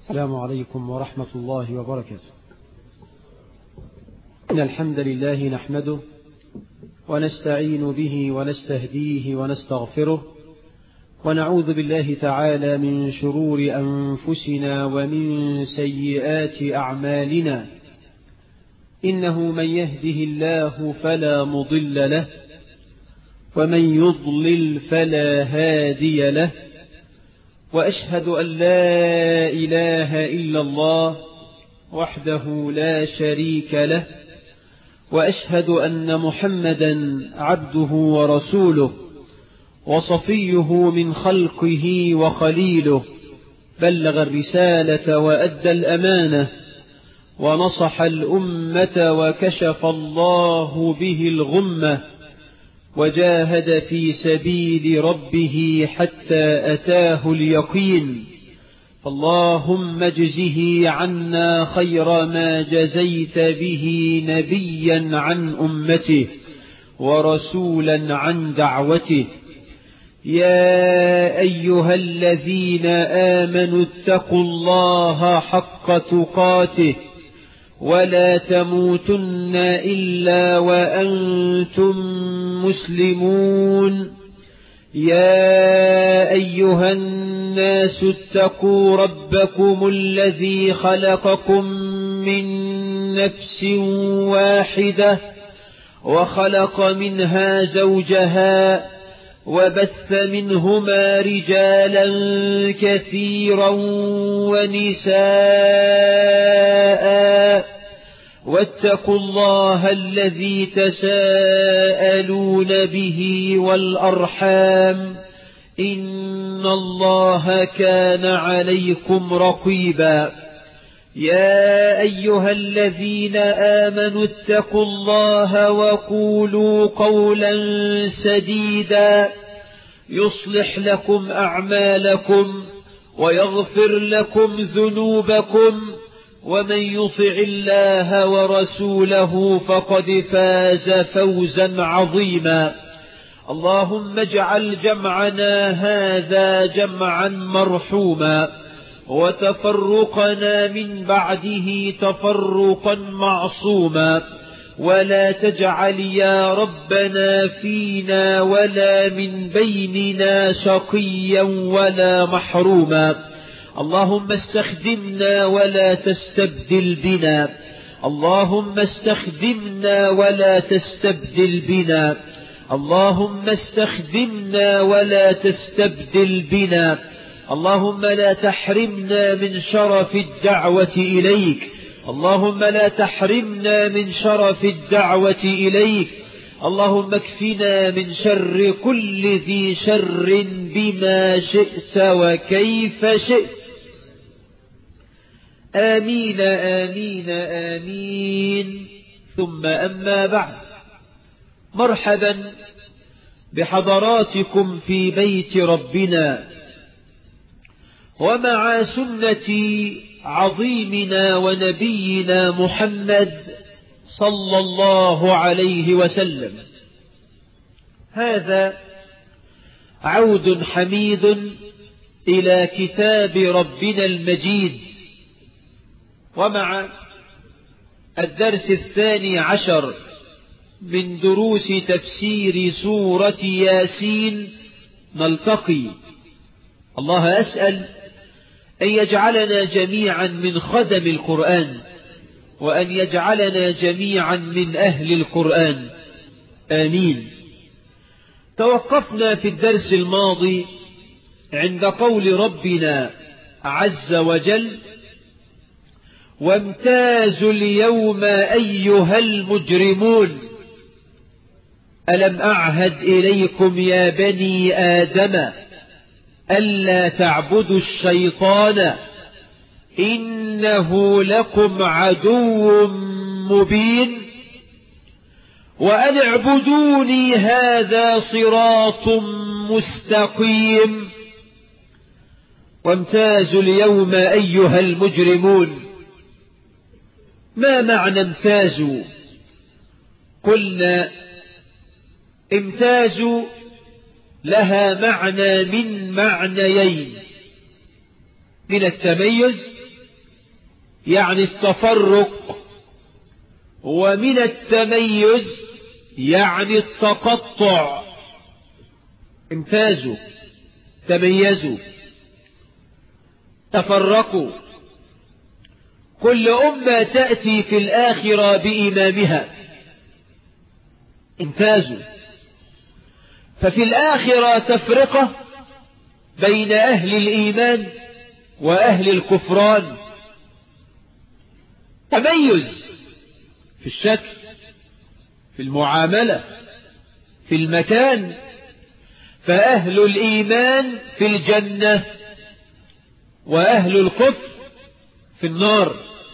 السلام عليكم ورحمة الله وبركاته. إن الحمد لله نحمده ونستعين به ونستهديه ونستغفره، ونعوذ بالله تعالى من شرور أنفسنا ومن سيئات أعمالنا. إنه من يهده الله فلا مضل له، ومن يضلل فلا هادي له، وأشهد أن لا إله إلا الله وحده لا شريك له، وأشهد أن محمدا عبده ورسوله وصفيه من خلقه وخليله، بلغ الرسالة وأدى الأمانة ونصح الأمة وكشف الله به الغمة، وجاهد في سبيل ربه حتى أتاه اليقين. فاللهم اجزه عنا خير ما جزيت به نبيا عن أمته ورسولا عن دعوته. يا أيها الذين آمنوا اتقوا الله حق تقاته ولا تموتن إلا وأنتم مسلمون. يا أيها الناس اتقوا ربكم الذي خلقكم من نفس واحدة وخلق منها زوجها وبث منهما رجالا كثيرا ونساء، واتقوا الله الذي تساءلون به والأرحام، إن الله كان عليكم رقيبا. يا أيها الذين آمنوا اتقوا الله وقولوا قولا سديدا يصلح لكم أعمالكم ويغفر لكم ذنوبكم، ومن يطع الله ورسوله فقد فاز فوزا عظيما. اللهم اجعل جمعنا هذا جمعا مرحوما، وتفرقنا من بعده تفرقا معصوما، ولا تجعل يا ربنا فينا ولا من بيننا شقيا ولا محروما. اللهم استخدمنا ولا تستبدل بنا، اللهم استخدمنا ولا تستبدل بنا، اللهم استخدمنا ولا تستبدل بنا. اللهم لا تحرمنا من شرف الدعوة إليك، اللهم لا تحرمنا من شرف الدعوة إليك. اللهم اكفنا من شر كل ذي شر بما شئت وكيف شئت. آمين آمين آمين. ثم أما بعد، مرحبا بحضراتكم في بيت ربنا ومع سنة عظيمنا ونبينا محمد صلى الله عليه وسلم. هذا عود حميد إلى كتاب ربنا المجيد، ومع الدرس 12 من دروس تفسير سورة ياسين نلتقي. الله أسأل أن يجعلنا جميعا من خدم القرآن، وأن يجعلنا جميعا من أهل القرآن، آمين. توقفنا في الدرس الماضي عند قول ربنا عز وجل: وامتازوا اليوم أيها المجرمون ألم أعهد إليكم يا بني آدم ألا تعبدوا الشيطان إنه لكم عدو مبين وأن اعبدوني هذا صراط مستقيم. وامتازوا اليوم أيها المجرمون. ما معنى امتازوا؟ قلنا امتازوا لها معنى من معنيين: من التميز يعني التفرق، ومن التميز يعني التقطع. امتازوا، تميزوا، تفرقوا. كل أمة تأتي في الآخرة بإمامها. امتازوا. ففي الآخرة تفرقة بين أهل الإيمان وأهل الكفران. تميز في الشكل، في المعاملة، في المكان. فأهل الإيمان في الجنة وأهل الكفر في النار.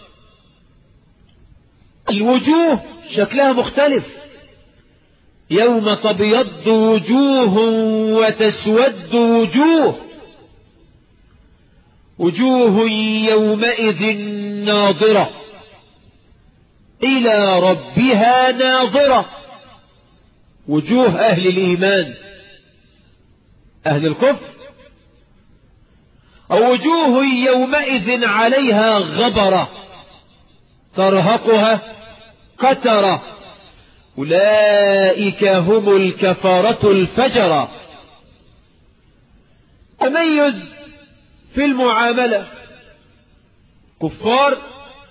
الوجوه شكلها مختلف. يوم تبيض وجوه وتسود وجوه. وجوه يومئذ ناظرة إلى ربها ناظرة. وجوه أهل الإيمان. أهل الكفر أو وجوه يومئذ عليها غبرة ترهقها قترة. أولئك هم الكفرة الفجرة. تميز في المعاملة. كفار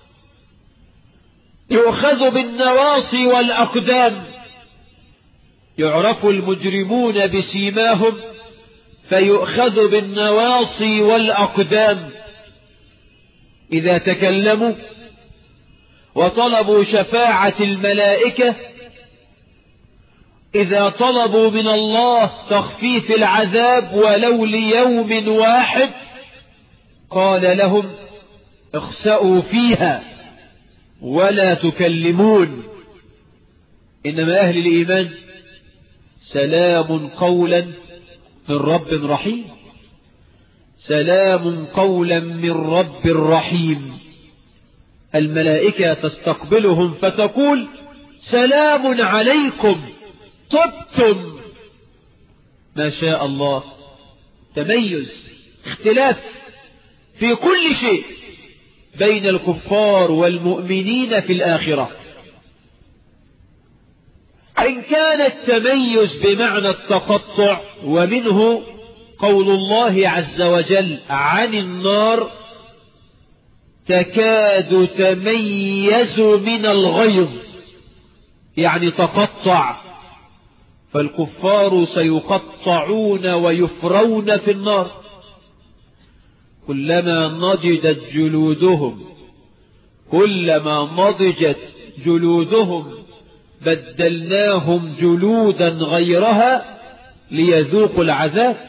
يؤخذ بالنواصي والأقدام. يعرف المجرمون بسيماهم فيؤخذ بالنواصي والأقدام. إذا تكلموا وطلبوا شفاعة الملائكة، إذا طلبوا من الله تخفيف العذاب ولو ليوم واحد، قال لهم اخسأوا فيها ولا تكلمون. إنما أهل الإيمان سلام قولا من رب رحيم. سلام قولا من رب رحيم. الملائكة تستقبلهم فتقول سلام عليكم طبتم. ما شاء الله. تميز، اختلاف في كل شيء بين الكفار والمؤمنين في الآخرة. إن كان التميز بمعنى التقطع، ومنه قول الله عز وجل عن النار تكاد تميز من الغيظ، يعني تقطع. فالكفار سيقطعون ويفرون في النار. كلما نضجت جلودهم بدلناهم جلودا غيرها ليذوقوا العذاب.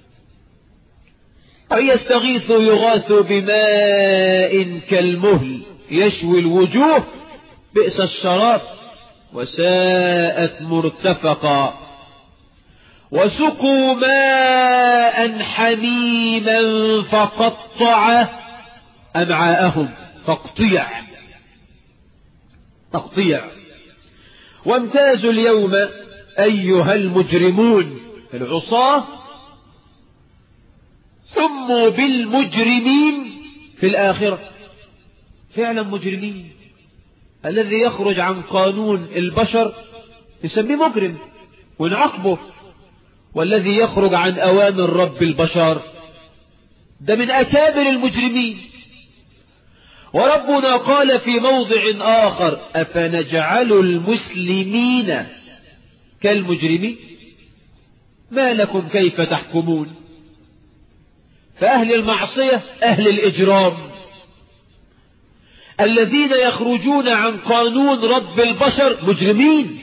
أو يستغيثوا يغاثوا بماء كالمهل يشوي الوجوه بئس الشراب وساءت مرتفقا. وسقوا ماء حميما فقطع أمعاءهم. تقطيع. وامتازوا اليوم أيها المجرمون. العصاة سموا بالمجرمين في الآخرة. فعلا مجرمين. الذي يخرج عن قانون البشر نسميه مجرم ونعاقبه، والذي يخرج عن أوامر رب البشر ده من أكابر المجرمين. وربنا قال في موضع آخر أفنجعل المسلمين كالمجرمين ما لكم كيف تحكمون. فأهل المعصية أهل الإجرام الذين يخرجون عن قانون رب البشر مجرمين.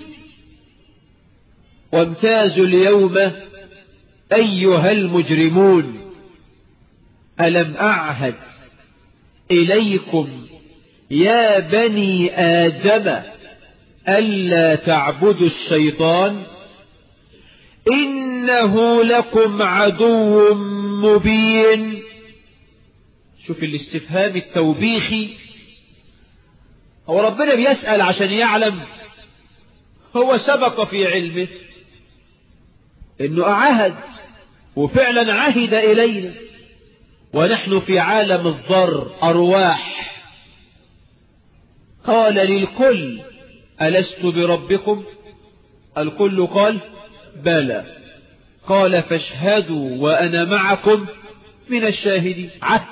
وامتازوا اليوم أيها المجرمون ألم أعهد إليكم يا بني آدم ألا تعبدوا الشيطان إنه لكم عدو مبين. شوف الاستفهام التوبيخي. هو ربنا بيسأل عشان يعلم. هو سبق في علمه انه اعهد وفعلا عهد الينا، ونحن في عالم الذر ارواح قال للكل ألست بربكم؟ الكل قال بلى. قال فاشهدوا وأنا معكم من الشاهدين. عهد.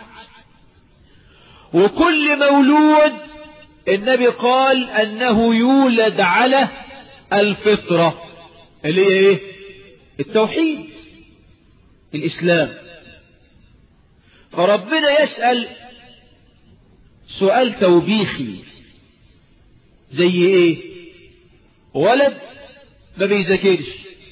وكل مولود النبي قال أنه يولد على الفطرة اللي هي إيه؟ التوحيد، الإسلام. فربنا يسأل سؤال توبيخي زي إيه؟ ولد ما بيذاكرش،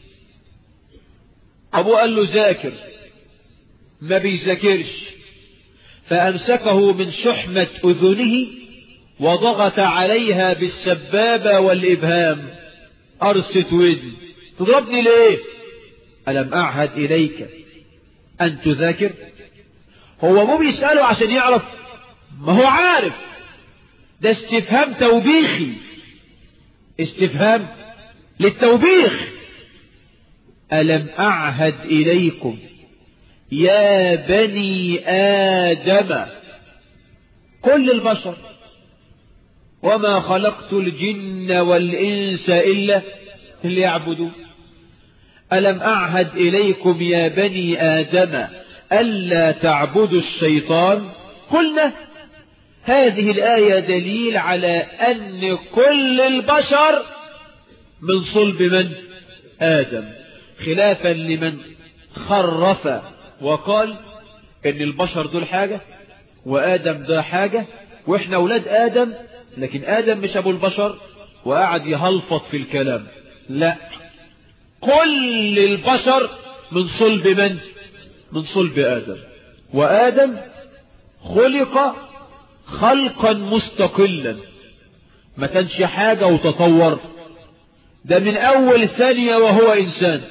أبوه قال له ذاكر، ما بيذاكرش، فأمسكه من شحمة أذنه وضغط عليها بالسبابة والإبهام. أرست ودن، تضربني ليه؟ ألم أعهد إليك أن تذاكر؟ هو مو بيسأله عشان يعرف، ما هو عارف. ده استفهام توبيخي، استفهام للتوبيخ. ألم أعهد إليكم يا بني آدم، كل البشر، وما خلقت الجن والإنس إلا ليعبدون. ألم أعهد إليكم يا بني آدم ألا تعبدوا الشيطان؟ قلنا هذه الآية دليل على أن كل البشر من صلب من؟ آدم، خلافا لمن خرف وقال إن البشر دول حاجة وآدم ده حاجة وإحنا أولاد آدم، لكن آدم مش أبو البشر، وقعد يهلفط في الكلام. لا، كل البشر من صلب من؟ من صلب آدم. وآدم خلق خلقا مستقلا، ما كانش حاجة وتطور، ده من أول ثانية وهو إنسان.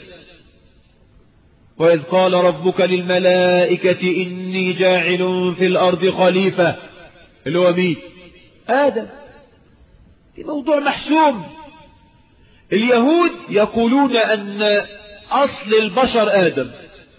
وإذ قال ربك للملائكة إني جاعل في الأرض خليفة، اللي هو مين؟ آدم. في موضوع محسوم. اليهود يقولون أن أصل البشر آدم،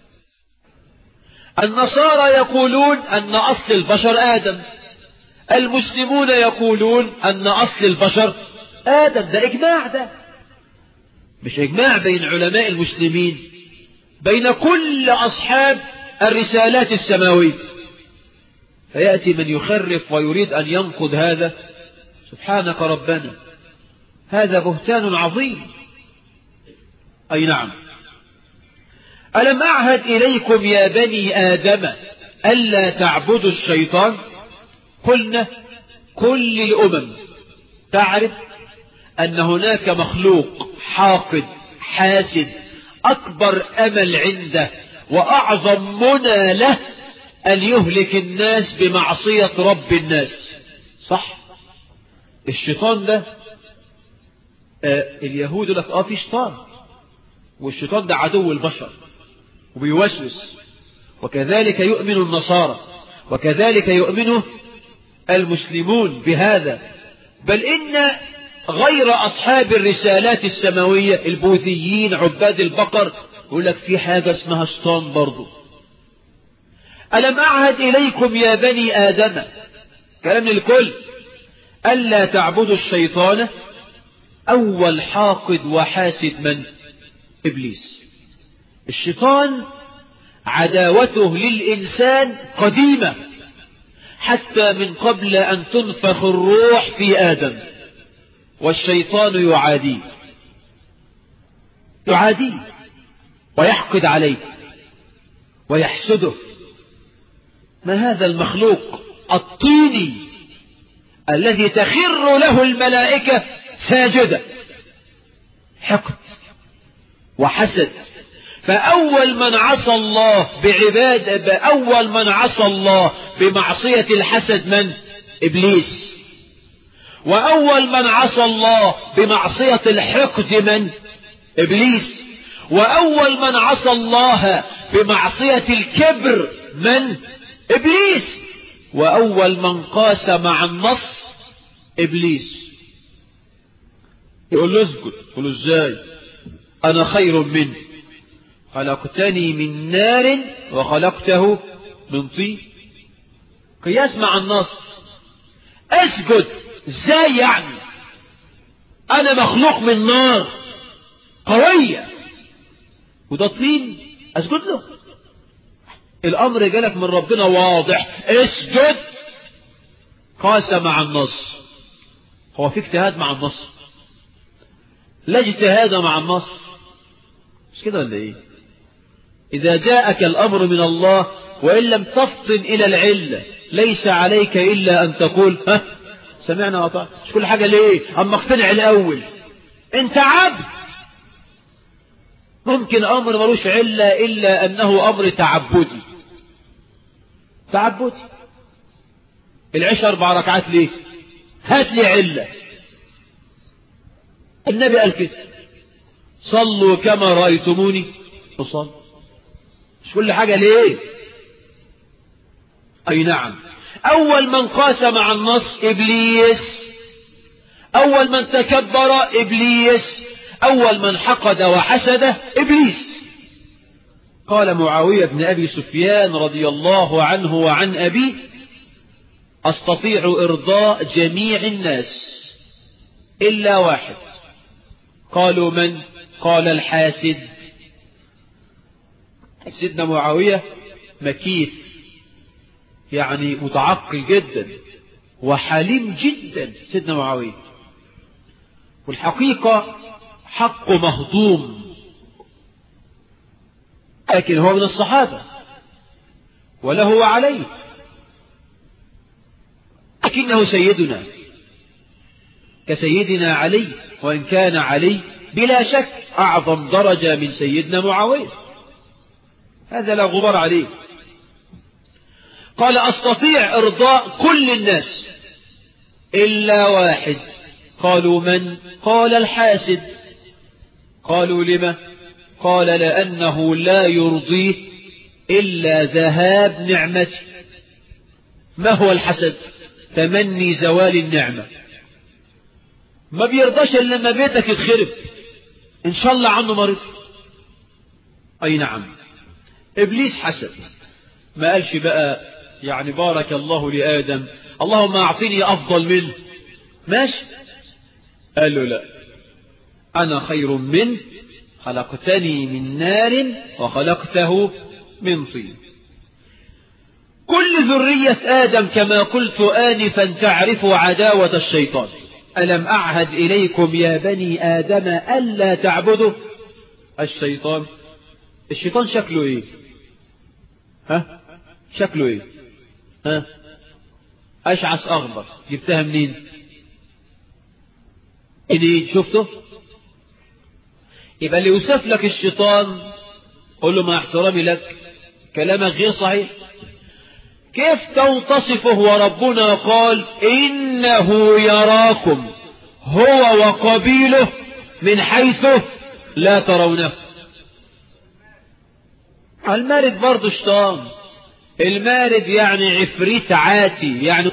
النصارى يقولون أن أصل البشر آدم، المسلمون يقولون أن أصل البشر آدم. ده إجماع، ده مش إجماع بين علماء المسلمين، بين كل أصحاب الرسالات السماوية. فيأتي من يخرف ويريد أن ينقض هذا. سبحانك ربنا، هذا بهتان عظيم. أي نعم. ألم أعهد إليكم يا بني آدم ألا تعبدوا الشيطان؟ قلنا كل الأمم تعرف أن هناك مخلوق حاقد حاسد أكبر أمل عنده وأعظم منى له أن يهلك الناس بمعصية رب الناس. صح؟ الشيطان ده اليهود لك في شيطان، والشيطان ده عدو البشر وبيوسوس، وكذلك يؤمن النصارى، وكذلك يؤمن المسلمون بهذا. بل إن غير أصحاب الرسالات السماوية البوذيين عباد البقر يقول لك في حاجة اسمها شيطان برضو. ألم أعهد إليكم يا بني آدم، كلام للكل، ألا تعبدوا الشيطان. أول حاقد وحاسد من؟ إبليس. الشيطان عداوته للإنسان قديمة، حتى من قبل أن تنفخ الروح في آدم، والشيطان يعاديه ويحقد عليه ويحسده. ما هذا المخلوق الطيني الذي تخر له الملائكة ساجدة؟ حقد وحسد. فأول من عصى الله أول من عصى الله بمعصية الحسد من؟ إبليس. وأول من عصى الله بمعصية الحقد من؟ إبليس. وأول من عصى الله بمعصية الكبر من؟ إبليس. وأول من قاس مع النص إبليس. يقول له اسجد، يقول له ازاي؟ أنا خير منه، خلقتني من نار وخلقته من طين. قياس مع النص. اسجد ازاي يعني؟ انا مخلوق من نار قوية وده طين اسجد له؟ الامر جالك من ربنا واضح، اسجد. قاس مع النص. هو في اجتهاد مع النص؟ لا اجتهاد مع النص. مش كده ولا ايه؟ اذا جاءك الامر من الله وان لم تفطن الى العلة ليس عليك الا ان تقول ها سمعنا وطعنا. مش كل حاجة ليه اما اقتنع الاول. انت عبد. ممكن امر ملوش علة الا انه امر تعبدي. تعبدي. العشاء 4 ركعات ليه؟ هات لي علة. النبي قال كده صلوا كما رأيتموني أصلي. مش كل حاجة ليه؟ أي نعم. أول من قاس مع النص إبليس. أول من تكبر إبليس. أول من حقد وحسد إبليس. قال معاوية بن أبي سفيان رضي الله عنه وعن أبيه أستطيع إرضاء جميع الناس إلا واحد. قالوا من؟ قال الحاسد. سيدنا معاوية مكيف، يعني متعقل جدا وحليم جدا سيدنا معاوية، والحقيقة حقه مهضوم، لكن هو من الصحابة وله وعليه، لكنه سيدنا كسيدنا علي، وإن كان علي بلا شك أعظم درجة من سيدنا معاوية، هذا لا غبار عليه. قال أستطيع إرضاء كل الناس إلا واحد. قالوا من؟ قال الحاسد. قالوا لما؟ قال لأنه لا يرضيه إلا ذهاب نعمته. ما هو الحسد؟ تمني زوال النعمة. ما بيرضاش إلا لما بيتك يتخرب إن شاء الله عنه مريض. أي نعم. إبليس حسد، ما قالش بقى يعني بارك الله لآدم اللهم أعطني أفضل منه، ماشي. قال له لا، أنا خير منه، خلقتني من نار وخلقته من طين. كل ذرية آدم كما قلت آنفا تعرف عداوة الشيطان. ألم أعهد إليكم يا بني آدم ألا تعبدوا الشيطان. الشيطان شكله إيه؟ ها؟ شكله إيه؟ ها؟ أشعث أغبر. جبتها منين؟ إيه شفته؟ يبقى اللي يوصف لك الشيطان قل له مع احترامي لك كلامك غير صحيح. كيف تصفه وربنا قال إنه يراكم هو وقبيله من حيث لا ترونه. المارد برضه شيطان. المارد يعني عفريت عاتي، يعني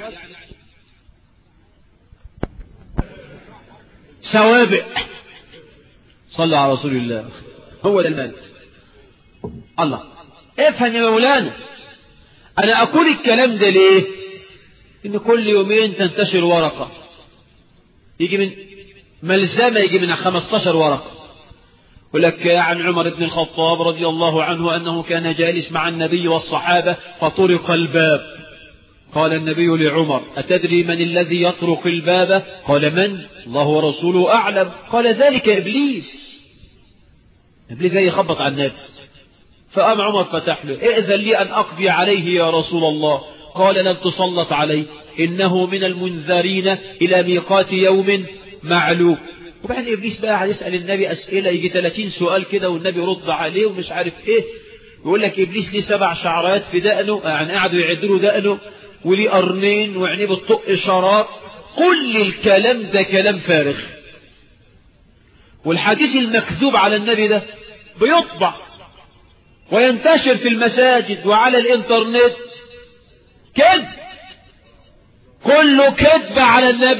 سوابق. صلى على رسول الله. هو ده المارد. الله افهم يا مولانا. أنا أقول الكلام ده ليه؟ إن كل يومين تنتشر ورقة يجي من ملزمة يجي منها 15 ورقة، ولك عن عمر بن الخطاب رضي الله عنه أنه كان جالس مع النبي والصحابة فطرق الباب. قال النبي لعمر أتدري من الذي يطرق الباب؟ قال من؟ الله ورسوله أعلم. قال ذلك إبليس. إبليس جاي يخبط على النبي. فقام عمر فتح له ائذن لي أن أقضي عليه يا رسول الله. قال لن تسلط عليه إنه من المنذرين إلى ميقات يوم معلوم. وبعد إبليس بقى قاعد يسأل النبي أسئلة يجي 30 سؤال كده والنبي يرد عليه ومش عارف إيه. يقول لك إبليس ليه 7 شعرات في دقنه، يعني قعدوا يعدلوا دقنه، وليه قرنين وعينيه بتطق إشارات. كل الكلام ده كلام فارغ. والحديث المكذوب على النبي ده بيطبع وينتشر في المساجد وعلى الانترنت كذب، كله كذب على النبي.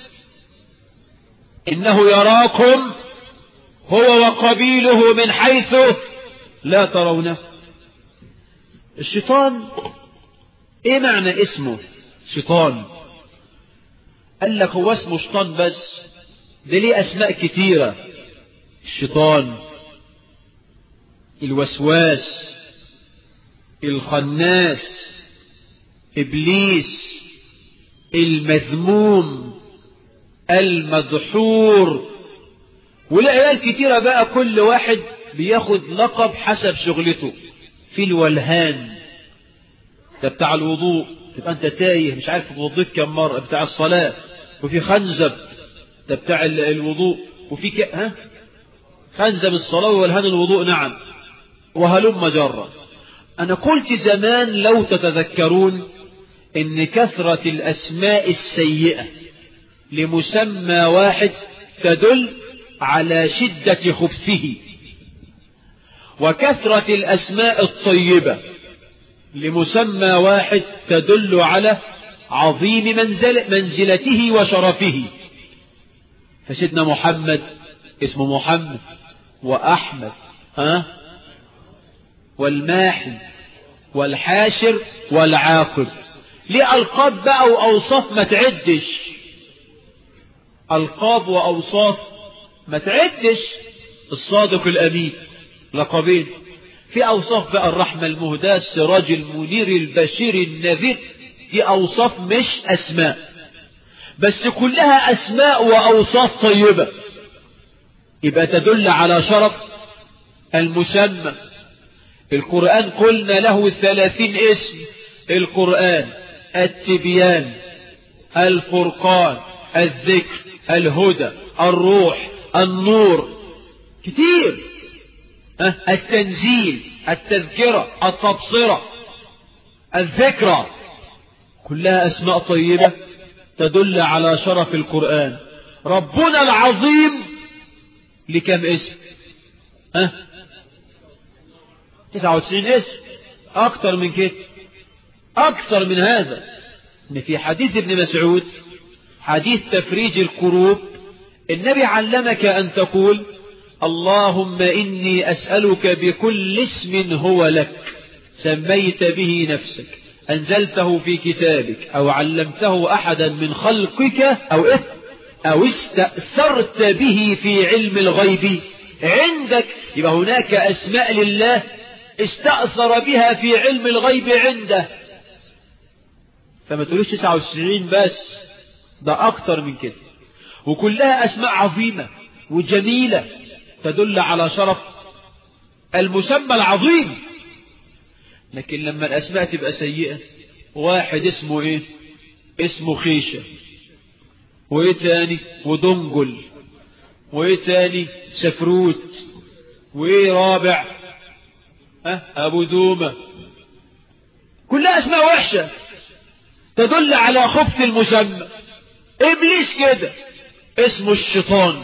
إنه يراكم هو وقبيله من حيث لا ترونه. الشيطان ايه معنى اسمه شيطان؟ قال لك هو اسمه شيطان بس؟ ده ليه أسماء كتيرة. الشيطان، الوسواس، الخناس، إبليس، المذموم، المدحور، والعيال كتيرة بقى، كل واحد بياخد لقب حسب شغلته. في الولهان ده بتاع الوضوء، تبقى انت تايه مش عارف توضيت كم مرة، بتاع الصلاة. وفي خنزب ده بتاع الوضوء، وفي خنزب الصلاة وولهان الوضوء، نعم، وهلم جرة. أنا قلت زمان لو تتذكرون إن كثرة الأسماء السيئة لمسمى واحد تدل على شدة خبثه، وكثرة الأسماء الطيبة لمسمى واحد تدل على عظيم منزلته وشرفه. فسيدنا محمد اسمه محمد، وأحمد، والماحي، والحاشر، والعاقب. ليه ألقاب بقى وأوصاف ما تعدش، ألقاب وأوصاف ما تعدش. الصادق الأمين لقبين. في أوصاف بقى الرحمة المهداة، السراج المنير، البشير النذير، دي أوصاف مش أسماء، بس كلها أسماء وأوصاف طيبة، يبقى تدل على شرف المسمى. القرآن قلنا له 30 اسم. القرآن: التبيان، الفرقان، الذكر، الهدى، الروح، النور، كتير. التنزيل، التذكرة، التبصرة، الذكرى، كلها أسماء طيبة تدل على شرف القرآن. ربنا العظيم لكم اسم؟ 99 اسم، أكثر من كده، أكثر من هذا. إن في حديث ابن مسعود، حديث تفريج الكروب، النبي علمك أن تقول: اللهم إني أسألك بكل اسم هو لك سميت به نفسك، أنزلته في كتابك، أو علمته أحدا من خلقك، أو استأثرت به في علم الغيب عندك. يبقى هناك أسماء لله استأثر بها في علم الغيب عنده. فما تقولوش 99 بس، ده أكتر من كده، وكلها أسماء عظيمة وجميلة تدل على شرف المسمى العظيم. لكن لما الأسماء تبقى سيئة، واحد اسمه إيه؟ اسمه خيشة، وإيه تاني؟ ودنجل، وإيه تاني؟ سفروت، وإيه رابع؟ أبو دومة. كلها أسماء وحشة تدل على خبث المسمى. إبليس كده اسمه الشيطان.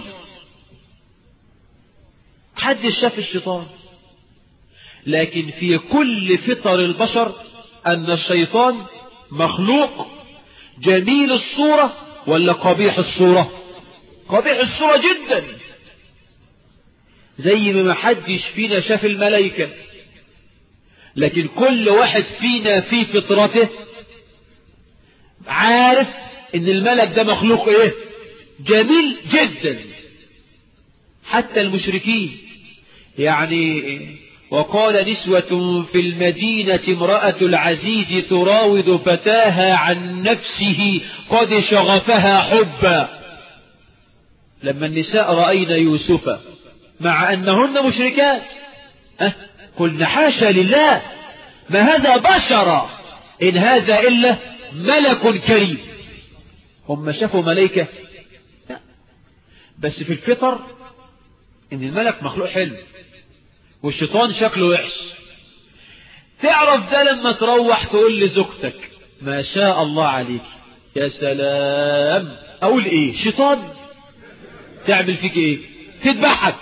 حد شاف الشيطان؟ لكن في كل فطر البشر أن الشيطان مخلوق جميل الصورة ولا قبيح الصورة؟ قبيح الصورة جدا. زي ما محدش فينا شاف الملائكة، لكن كل واحد فينا في فطرته عارف ان الملك ده مخلوق ايه؟ جميل جدا. حتى المشركين يعني: وقال نسوة في المدينة امرأة العزيز تراود فتاها عن نفسه قد شغفها حبا. لما النساء رأين يوسف مع أنهن مشركات قلنا: حاشا لله، ما هذا بشرا، إن هذا إلا ملك كريم. هم شافوا ملائكة؟ لا، بس في الفطر إن الملك مخلوق حلو والشيطان شكله وحش. تعرف ده لما تروح تقول لزوجتك: ما شاء الله عليك، يا سلام. أقول إيه؟ شيطان تعمل فيك إيه؟ تذبحك،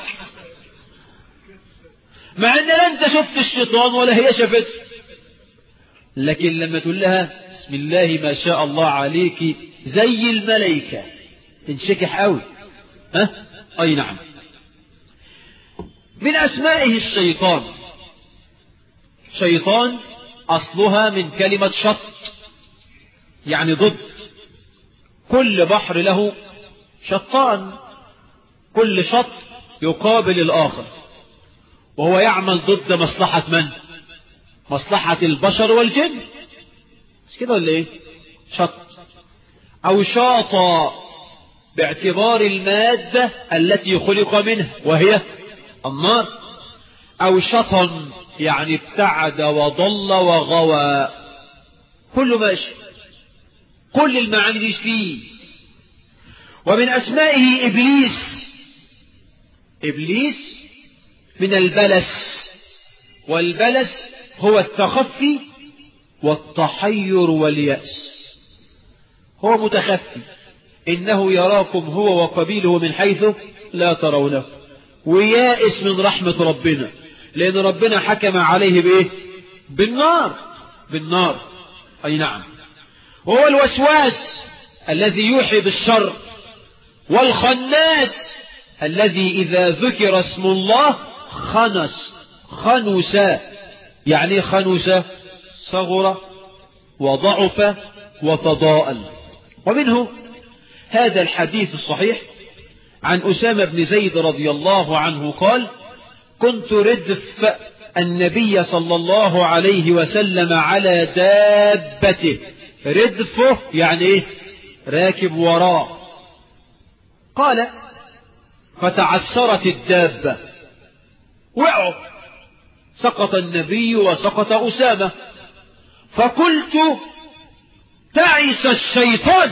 مع أن لا أنت شفت الشيطان ولا هي شافته. لكن لما تقول لها: بسم الله ما شاء الله عليك زي الملائكة، تنشكح قوي. أي نعم. من أسمائه الشيطان. شيطان أصلها من كلمة شط، يعني ضد، كل بحر له شطان، كل شط يقابل الآخر، وهو يعمل ضد مصلحة من؟ مصلحة البشر والجن، مش كده ولا ايه؟ شط أو شاطئ باعتبار المادة التي خلق منها وهي النار، أو شطن يعني ابتعد وضل وغوى، كله ماشي، كل المعاني دي فيه. ومن أسمائه إبليس، إبليس من البلس، والبلس هو التخفي والتحير واليأس، هو متخفي، إنه يراكم هو وقبيله من حيث لا ترونه، ويائس من رحمة ربنا، لأن ربنا حكم عليه بإيه؟ بالنار، بالنار، أي نعم. وهو الوسواس الذي يوحي بالشر، والخناس الذي إذا ذكر اسم الله خنس، يعني خنس صغر وضعف وتضاءل. ومنه هذا الحديث الصحيح عن أسامة بن زيد رضي الله عنه قال: كنت ردف النبي صلى الله عليه وسلم على دابته، ردفه يعني ايه؟ راكب وراه. قال: فتعسرت الدابة، وقعوا، سقط النبي وسقط أسامة، فقلت: تعس الشيطان.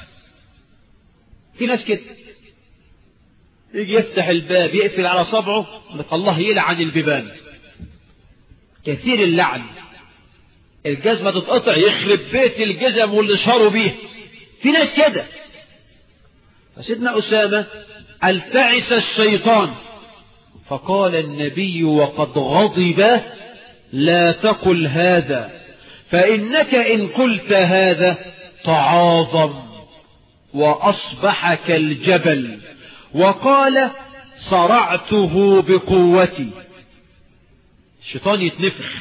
في ناس كده يجي يفتح الباب يقفل على صبعه، الله يلعن البيبان، كثير اللعن، الجزمة تتقطع يخرب بيت الجزم واللي شاروا بيه، في ناس كده. فسيدنا أسامة قال: تعس الشيطان، فقال النبي وقد غضب: لا تقل هذا، فإنك إن قلت هذا تعاظم وأصبح كالجبل. وقال: صرعته بقوتي. الشيطان يتنفخ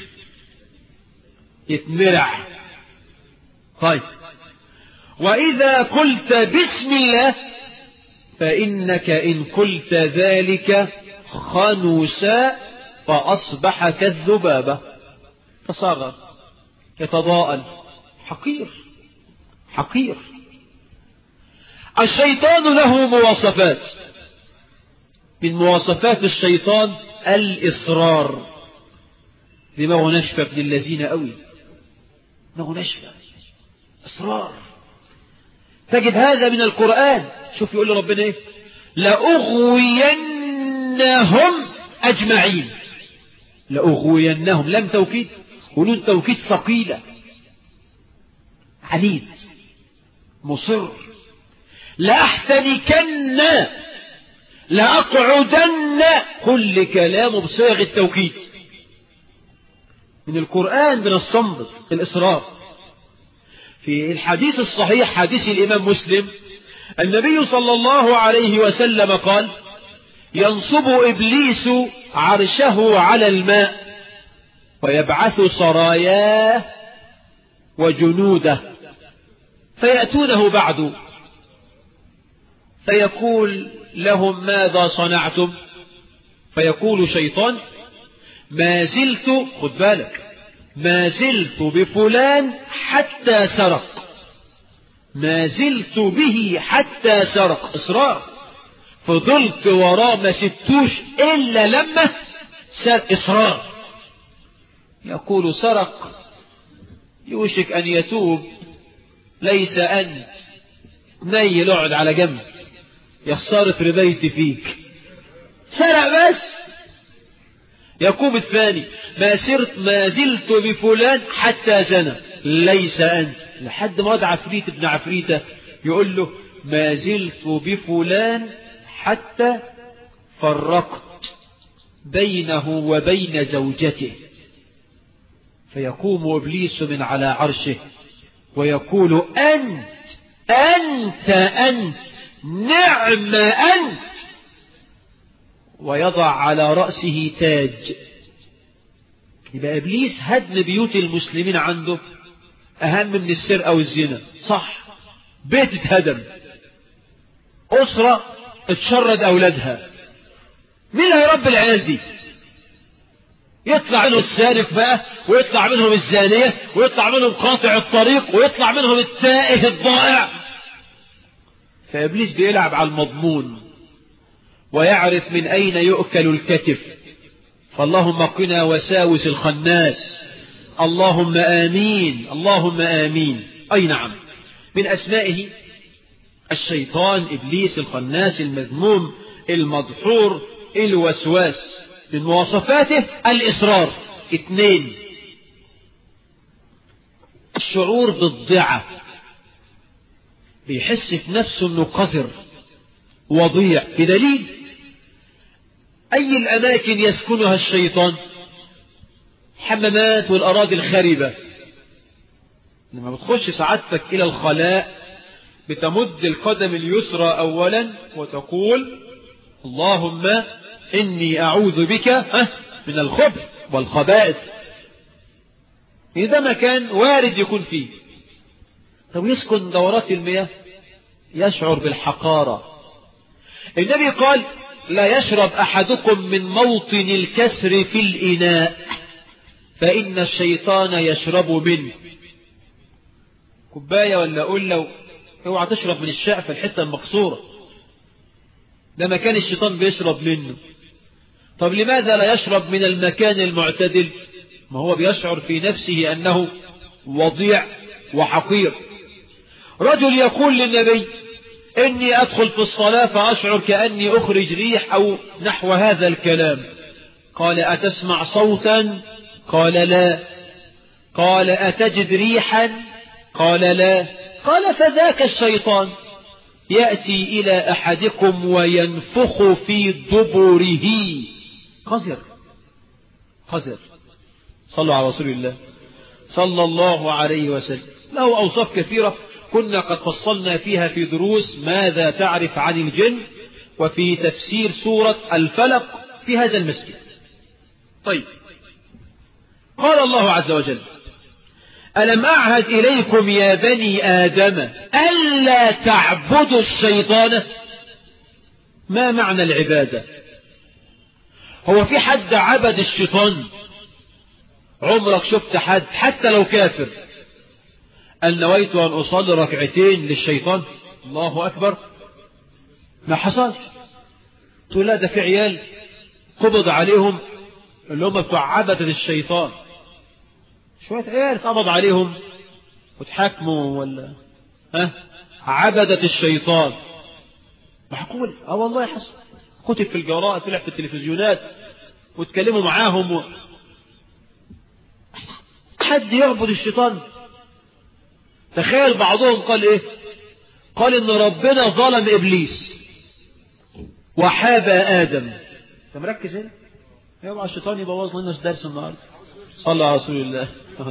يتمرع. طيب، وإذا قلت بسم الله فإنك إن قلت ذلك خنوسا فأصبح كالذبابة، تصاغر يتضاءل، حقير حقير. الشيطان له مواصفات، من مواصفات الشيطان الإصرار. دماغه نشفة ابن الذين قوي، دماغه نشفة، إصرار. تجد هذا من القرآن. شوف يقول ربنا ايه: لأغوينهم أجمعين. لأغوينهم، لم توكيد ونون توكيد ثقيلة، عنيد مصر. لأحتنكن، لأقعدن، كل كلامه بصيغ التوكيد. من القرآن بنستنبط الإصرار. في الحديث الصحيح حديث الإمام مسلم، النبي صلى الله عليه وسلم قال: ينصب إبليس عرشه على الماء ويبعث سراياه وجنوده، فيأتونه بعد فيقول لهم: ماذا صنعتم؟ فيقول شيطان: ما زلت، خد بالك، ما زلت بفلان حتى سرق، ما زلت به حتى سرق، إصرار، فضلت وراه ما سبتوش إلا لما سرق، إصرار. يقول: سرق، يوشك أن يتوب، ليس أنت، نيل اقعد على جنب، يا خسارة ربيتي فيك، سرق بس. يقوم الثاني: ما زلت بفلان حتى زنى، ليس أنت، لحد ما وضع عفريت ابن عفريتة يقول له: ما زلت بفلان حتى فرقت بينه وبين زوجته. فيقوم إبليس من على عرشه ويقول: أنت نعم أنت، ويضع على رأسه تاج. يبقى إبليس هدم بيوت المسلمين عنده أهم من السرقة والزنا، صح، بيت اتهدم، أسرة اتشرد أولادها، مين اللي هيربي العيال دي؟ يطلع منهم السارق بقى، ويطلع منهم الزانية، ويطلع منهم قاطع الطريق، ويطلع منهم التائه الضائع. فإبليس بيلعب على المضمون ويعرف من أين يؤكل الكتف. فاللهم قنا وساوس الخناس. اللهم آمين، اللهم آمين. أي نعم، من أسمائه الشيطان، إبليس الخناس المذموم المدحور الوسواس. من مواصفاته الإصرار. 2، الشعور بالضيعة، بيحس في نفسه أنه قذر وضيع، بدليل أي الأماكن يسكنها الشيطان؟ حمامات والأراضي الخربة. لما بتخش سعادتك إلى الخلاء بتمد القدم اليسرى أولا وتقول اللهم إني أعوذ بك من الخبث والخبائث. إذا مكان وارد يكون فيه. طب يسكن دورات المياه، يشعر بالحقارة. النبي قال لا يشرب أحدكم من موطن الكسر في الإناء فإن الشيطان يشرب منه. كوباية ولا قلة، اوعى تشرب من الشقفة الحتة المكسورة، ده مكان الشيطان بيشرب منه. طب لماذا لا يشرب من المكان المعتدل؟ ما هو بيشعر في نفسه أنه وضيع وحقير. رجل يقول للنبي إني أدخل في الصلاة فأشعر كأني أخرج ريح أو نحو هذا الكلام. قال أتسمع صوتا؟ قال لا. قال أتجد ريحا؟ قال لا. قال فذاك الشيطان يأتي إلى أحدكم وينفخ في دبره. قذر قذر. صلوا على رسول الله صلى الله عليه وسلم. له أوصاف كثيرة كنا قد فصلنا فيها في دروس ماذا تعرف عن الجن وفي تفسير سورة الفلق في هذا المسجد. طيب، قال الله عز وجل ألم أعهد إليكم يا بني آدم ألا تعبدوا الشيطان؟ ما معنى العبادة؟ هو في حد عبد الشيطان؟ عمرك شفت حد حتى لو كافر قال نويت أن أصلي ركعتين للشيطان؟ الله أكبر، ما حصل. تقول لا ده في عيال قبض عليهم اللي هم بتوع عبدة الشيطان، شوية عيال قبض عليهم وتحاكموا ولا عبدة الشيطان. معقول؟ والله حصل، كتب في الجرائد، طلع في التلفزيونات وتكلموا معاهم حد يعبد الشيطان؟ تخيل بعضهم قال ايه؟ قال ان ربنا ظلم ابليس وحابى ادم. انت مركز هنا؟ يبقى الشيطان يبوظ لنا درس النهارده. صلى على رسول الله.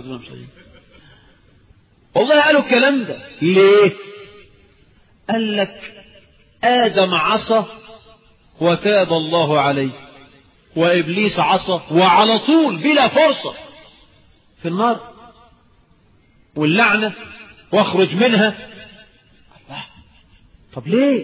والله قالوا الكلام ده ليه؟ قال لك ادم عصى وتاب الله عليه، وابليس عصى وعلى طول بلا فرصة في النار واللعنة واخرج منها. الله، طب ليه؟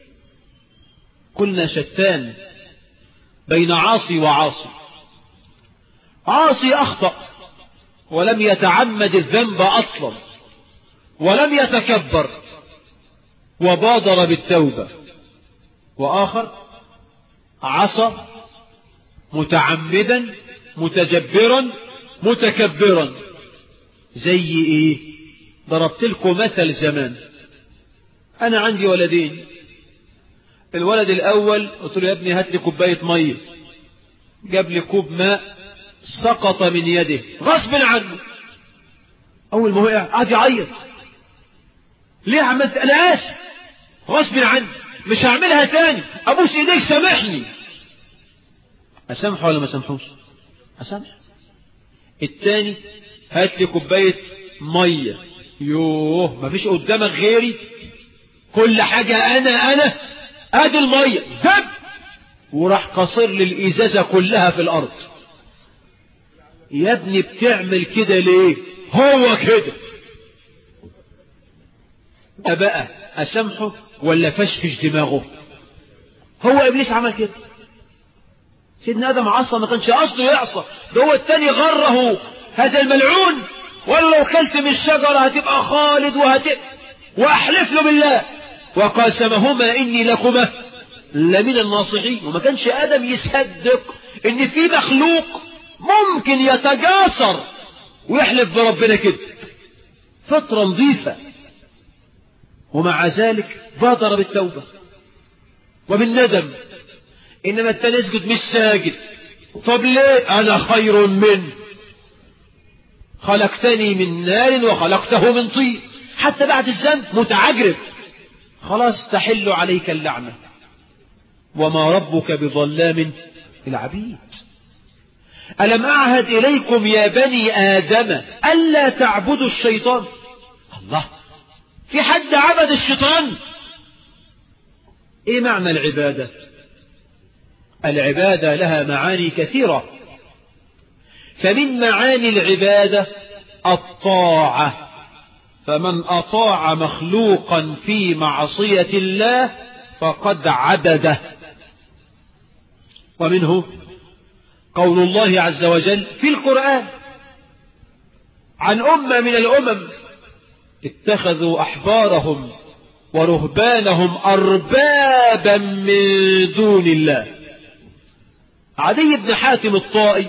قلنا شتان بين عاصي وعاصي. عاصي أخطأ ولم يتعمد الذنب أصلا ولم يتكبر وبادر بالتوبة، وآخر عصى متعمدا متجبرا متكبرا. زي ايه؟ ضربت لكم مثل زمان. انا عندي ولدين، الولد الاول قلت له يا ابني هات لي كوبايه ميه، جاب لي كوب ماء سقط من يده غصب عنه. اول ما وقع قعد يعيط. ليه عملت؟ انا اسف، غصب عني، مش هعملها تاني، ابوس ايديك سامحني. اسامحه ولا ما سامحوش؟ اسامح. التاني هات لي كوبايه ميه، يوه مفيش قدامك غيري، كل حاجه انا ادي الميه دب، وراح قصر لي الازازه كلها في الارض. يا ابني بتعمل كده ليه؟ هو كده. بقى أسامحه ولا فشفش دماغه؟ هو إبليس عمل كده. سيدنا آدم عصى، ما كانش قصده يعصى، ده هو التاني غره هذا الملعون، ولا لو كلت من الشجرة هتبقى خالد وأحلف له بالله وقاسمهما إني لكما لمن الناصحين. وما كانش آدم يصدق إن في مخلوق ممكن يتجاسر ويحلف بربنا كده، فطرة نظيفة. ومع ذلك بادر بالتوبة وبالندم. إنما التاني يسجد مش ساجد. طب ليه؟ أنا خير منه، خلقتني من نار وخلقته من طين. حتى بعد الذنب متعجرف. خلاص تحل عليك اللعنة، وما ربك بظلام للعبيد. ألم أعهد إليكم يا بني آدم ألا تعبدوا الشيطان؟ الله، في حد عبد الشيطان؟ إيه معنى العبادة؟ العبادة لها معاني كثيرة، فمن معاني العبادة الطاعة، فمن أطاع مخلوقا في معصية الله فقد عبده. ومنه قول الله عز وجل في القرآن عن أمة من الأمم اتخذوا أحبارهم ورهبانهم أربابا من دون الله. عدي بن حاتم الطائي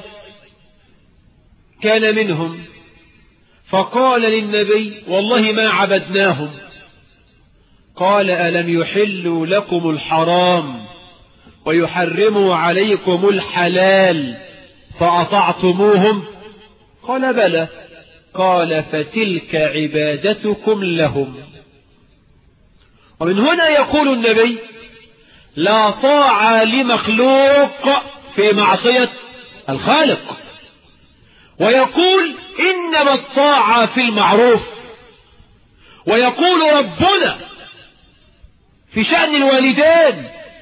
كان منهم، فقال للنبي والله ما عبدناهم. قال ألم يحلوا لكم الحرام ويحرموا عليكم الحلال فأطعتموهم؟ قال بلى. قال فتلك عبادتكم لهم. ومن هنا يقول النبي لا طاعة لمخلوق في معصية الخالق، ويقول إنما الطاعة في المعروف. ويقول ربنا في شأن الوالدين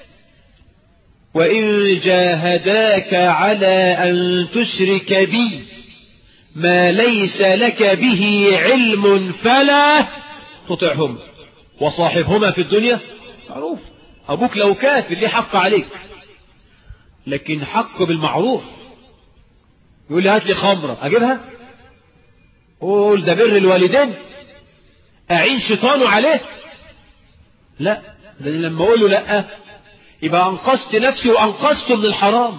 وإن جاهداك على أن تشرك بي ما ليس لك به علم فلا تطعهم وصاحبهما في الدنيا معروف. أبوك لو كافر ليه حق عليك، لكن حق بالمعروف. يقول لي هات لي خمرة أجيبها؟ قول ده بر الوالدين، أعين شيطانه عليه؟ لا، لأن لما أقول له لا يبقى أنقذت نفسي وأنقذته من الحرام.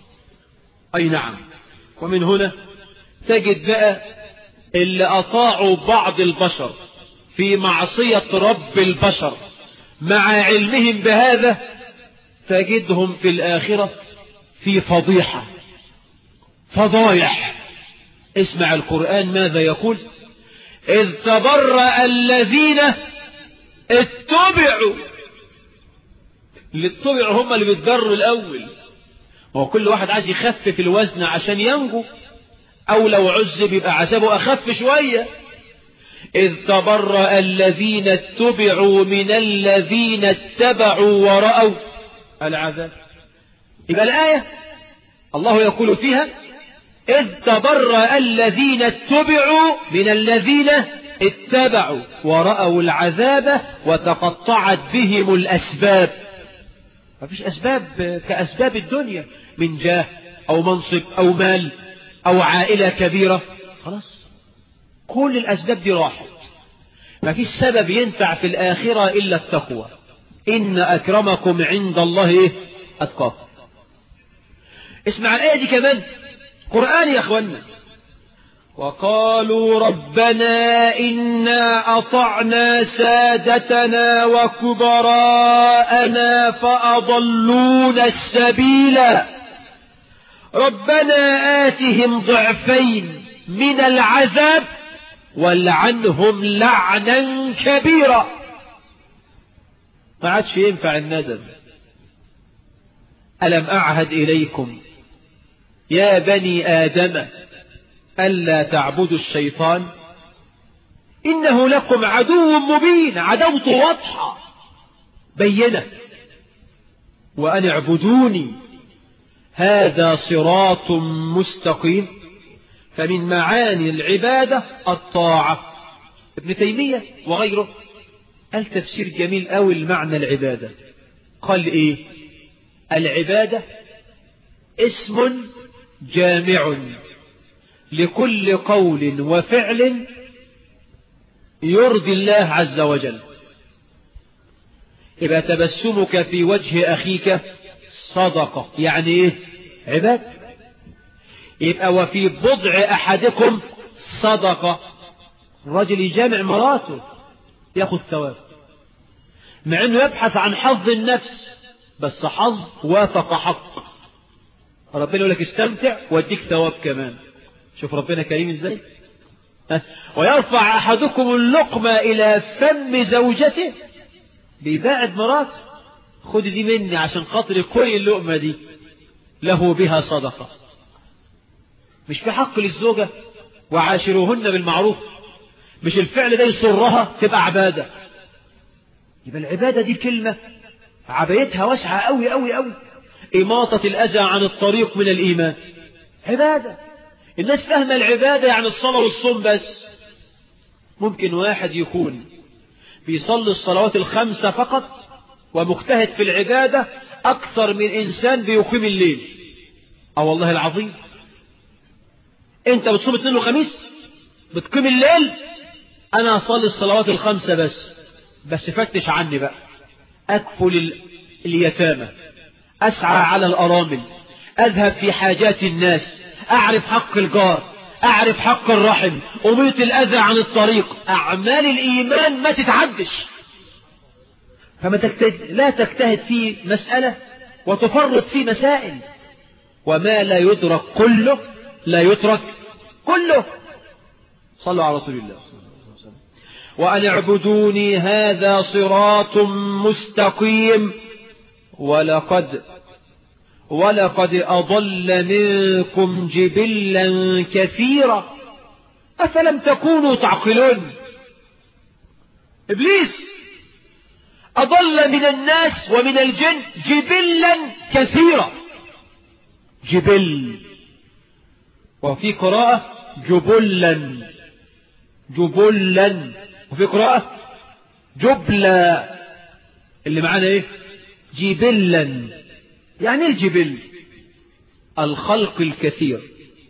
أي نعم. ومن هنا تجد بقى اللي أطاعوا بعض البشر في معصية رب البشر مع علمهم بهذا، تجدهم في الآخرة في فضيحة، فضايح. اسمع القرآن ماذا يقول: إذ تبرأ الذين اتبعوا. اللي اتبعوا هم اللي بيتضروا الأول. هو كل واحد عايز يخفف الوزن عشان ينجو، أو لو عذب يبقى عذابه أخف شوية. إذ تبرأ الذين اتبعوا من الذين اتبعوا ورأوا العذاب. يبقى الآية الله يقول فيها إذ تبرأ الذين اتبعوا من الذين اتبعوا ورأوا العذاب وتقطعت بهم الأسباب. ما فيش أسباب كأسباب الدنيا من جاه أو منصب أو مال أو عائلة كبيرة، خلاص كل الأسباب دي راحت. ما فيش سبب ينفع في الآخرة إلا التقوى. إن أكرمكم عند الله أتقاكم. اسمع الآية دي كمان، قرآن يا أخوانا. وقالوا ربنا إنا أطعنا سادتنا وكبراءنا فأضلونا السبيل ربنا آتهم ضعفين من العذاب والعنهم لعنا كبيرا. ما عادش ينفع الندم. ألم أعهد إليكم يا بني آدم ألا تعبدوا الشيطان إنه لكم عدو مبين. عدوته واضحة بينة. وأن اعبدوني هذا صراط مستقيم. فمن معاني العبادة الطاعة. ابن تيمية وغيره قال تفسير جميل أوي المعنى العبادة. قال إيه؟ العبادة اسم جامع لكل قول وفعل يرضي الله عز وجل. يبقى تبسمك في وجه أخيك صدقة، يعني إيه؟ عبادة. يبقى وفي بضع أحدكم صدقة، الرجل يجامع مراته ياخذ ثواب، مع أنه يبحث عن حظ النفس، بس حظ وافق حق. ربنا يقول لك استمتع واديك ثواب كمان. شوف ربنا كريم ازاي. ويرفع أحدكم اللقمة إلى فم زوجته، بيباعد مراته، خد دي مني عشان خاطر كل اللقمة دي له بها صدقة. مش في حق للزوجة وعاشروهن بالمعروف، مش الفعل ده يسرها تبقى عبادة. يبقى العبادة دي كلمة عبايتها واسعة أوي أوي أوي. إماطة الأذى عن الطريق من الإيمان عبادة. الناس فاهمة العبادة يعني الصلاة والصوم بس. ممكن واحد يكون بيصلي الصلوات الخمسة فقط ومجتهد في العبادة أكثر من إنسان بيقيم الليل. والله العظيم. أنت بتصوم اثنين وخميس بتقيم الليل، أنا أصلي الصلوات الخمسة بس فتش عني بقى. أكفل اليتامى، أسعى على الأرامل، أذهب في حاجات الناس، أعرف حق الجار، أعرف حق الرحم، أميط الأذى عن الطريق. أعمال الإيمان ما تتعدش. لا تجتهد في مسألة وتفرط في مسائل. وما لا يدرك كله لا يترك كله. صلوا على رسول الله. وأن اعبدوني هذا صراط مستقيم ولقد أضل منكم جبلا كثيرا أفلم تكونوا تعقلون. إبليس أضل من الناس ومن الجن جبلا كثيرا. جبل، وفي قراءة جبلا، وفي قراءة جبلا. اللي معانا ايه؟ جبلا. يعني الجبل الخلق الكثير.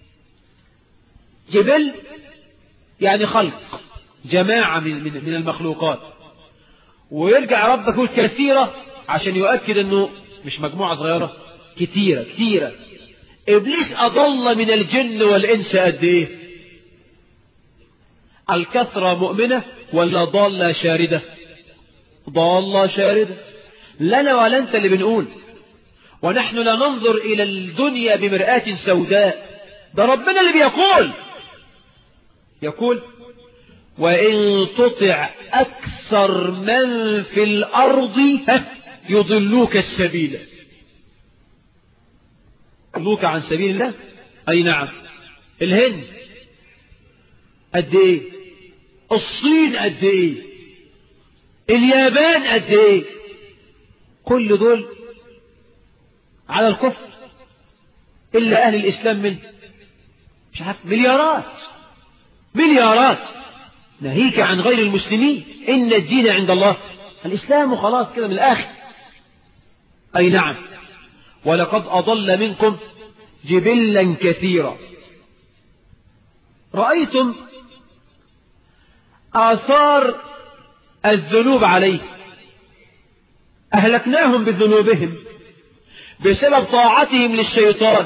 جبل يعني خلق، جماعة من المخلوقات. ويرجع ربك يقول كثيرة عشان يؤكد انه مش مجموعة صغيرة، كثيرة. إبليس أضل من الجن والإنس قد إيه؟ الكثرة مؤمنة ولا ضالة شاردة؟ ضالة شاردة. لنا ولا أنت اللي بنقول. ونحن لا ننظر إلى الدنيا بمرآة سوداء، ده ربنا اللي يقول وإن تطع أكثر من في الأرض يضلوك السبيل. يضلوك عن سبيل الله. أي نعم. الهند قد إيه؟ الصين قد إيه؟ اليابان قد إيه؟ كل دول على الكفر إلا أهل الإسلام من مش عارف مليارات ناهيك عن غير المسلمين. إن الدين عند الله الإسلام، وخلاص كده من الآخر. أي نعم. ولقد أضل منكم جبلا كثيرا. رأيتم آثار الذنوب عليه، أهلكناهم بذنوبهم بسبب طاعتهم للشيطان،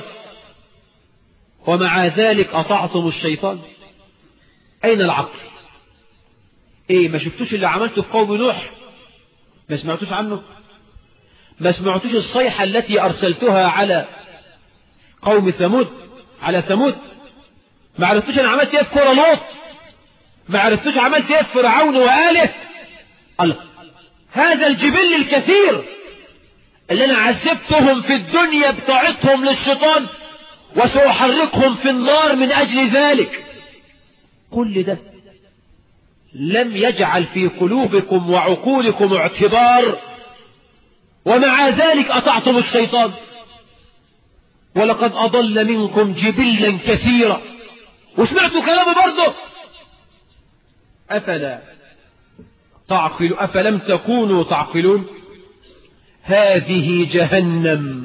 ومع ذلك أطعتم الشيطان. أين العقل؟ إيه، ما شفتوش اللي عملته في قوم نوح؟ ما سمعتوش عنه؟ ما سمعتوش الصيحة التي أرسلتها على قوم ثمود، على ثمود؟ ما عرفتوش أنا عملت إيه في كورة لوط؟ ما عرفتوش عملت إيه في فرعون وآله؟ الله، هذا الجبل الكثير اللي أنا عذبتهم في الدنيا بطاعتهم للشيطان، وسأحرقهم في النار من أجل ذلك. كل ده لم يجعل في قلوبكم وعقولكم اعتبار، ومع ذلك أطعتم الشيطان. ولقد أضل منكم جبلا كثيرا، وسمعتوا كلامه برضه. أفلا أفلم تكونوا تعقلون. هذه جهنم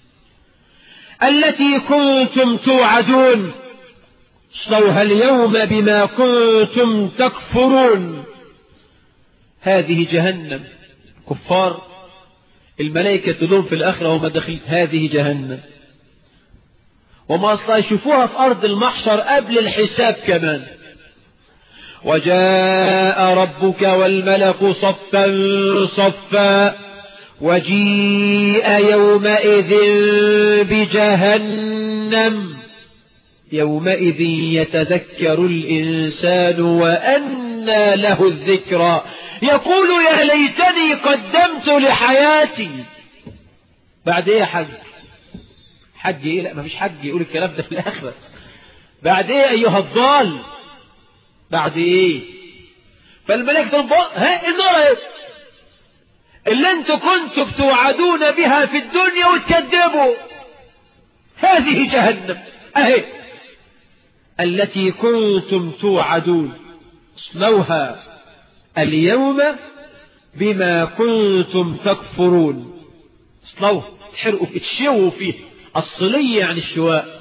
التي كنتم توعدون اصلوها اليوم بما كنتم تكفرون. هذه جهنم. كفار الملائكة تلوم في الآخرة وهم داخلين هذه جهنم، وما أصلا يشوفوها في أرض المحشر قبل الحساب كمان. وجاء ربك والملك صفا صفا وجيء يومئذ بجهنم يومئذ يتذكر الإنسان وأنى له الذكرى يقول يا ليتني قدمت لحياتي. بعد ايه يا حج؟ حج ايه؟ لا ما فيش حج يقول الكلام ده في الآخرة. بعد ايه ايها الضال؟ بعد ايه؟ فالملائكة ها النار ايه اللي انتوا كنتوا بتوعدون بها في الدنيا وتكذبوا. هذه جهنم اهي التي كنتم توعدون اصلوها اليوم بما كنتم تكفرون. اصلوها تحرقوا تشووا فيه. الصلية يعني الشواء.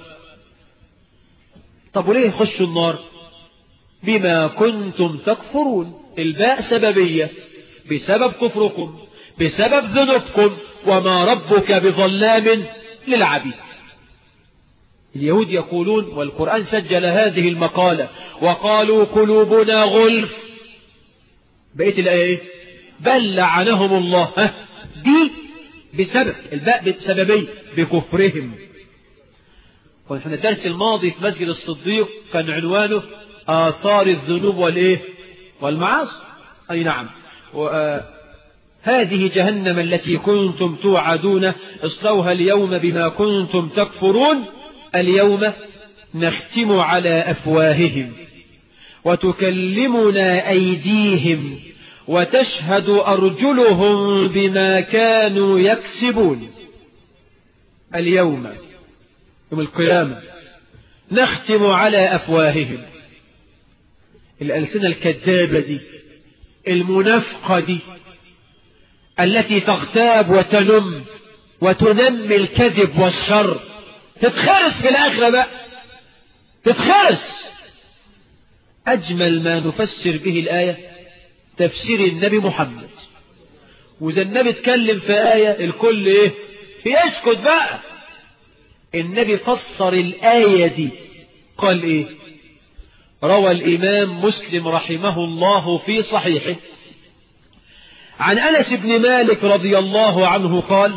طب وليه يخشوا النار؟ بما كنتم تكفرون. الباء سببية بسبب كفركم بسبب ذنوبكم وما ربك بظلام للعبيد. اليهود يقولون والقرآن سجل هذه المقالة وقالوا قلوبنا غلف. بقيت الآية ايه؟ بل لعنهم الله. دي بسبب الباء بسببية بكفرهم. ونحن الدرس الماضي في مسجد الصديق كان عنوانه آثار الذنوب والإيه والمعاصي. أي نعم. هذه جهنم التي كنتم توعدون اصلوها اليوم بما كنتم تكفرون. اليوم نختم على أفواههم وتكلمنا أيديهم وتشهد أرجلهم بما كانوا يكسبون. اليوم يوم القيامة نختم على أفواههم. الألسنة الكذابة دي المنافقة دي التي تغتاب وتنم وتنمي الكذب والشر تتخرس في الآخرة بقى. تتخرس. أجمل ما نفسر به الآية تفسير النبي محمد. وإذا النبي اتكلم في آية الكل إيه يسكت بقى. النبي فسر الآية دي قال إيه؟ روى الإمام مسلم رحمه الله في صحيحه عن أنس بن مالك رضي الله عنه قال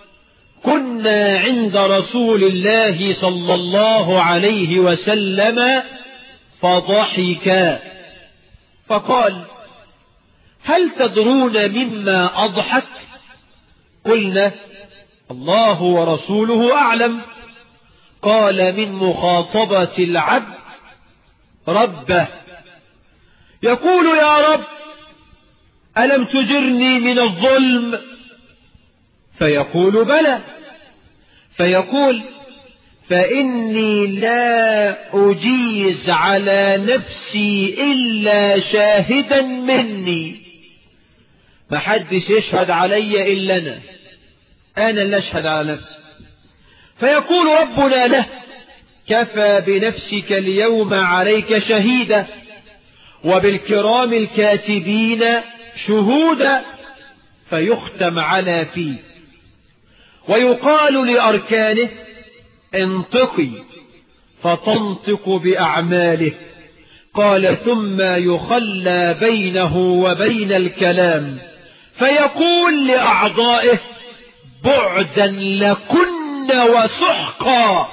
كنا عند رسول الله صلى الله عليه وسلم فضحك فقال هل تدرون مما أضحك؟ قلنا الله ورسوله أعلم. قال من مخاطبة العبد ربه يقول يا رب ألم تجرني من الظلم؟ فيقول بلى. فيقول فإني لا أجيز على نفسي إلا شاهدا مني. ما حدش يشهد علي إلا أنا اللي أشهد على نفسي. فيقول ربنا له كفى بنفسك اليوم عليك شهيدا وبالكرام الكاتبين شهودا. فيختم على فيه ويقال لأركانه انطقي فتنطق بأعماله. قال ثم يخلى بينه وبين الكلام فيقول لأعضائه بعدا لكن وسحقا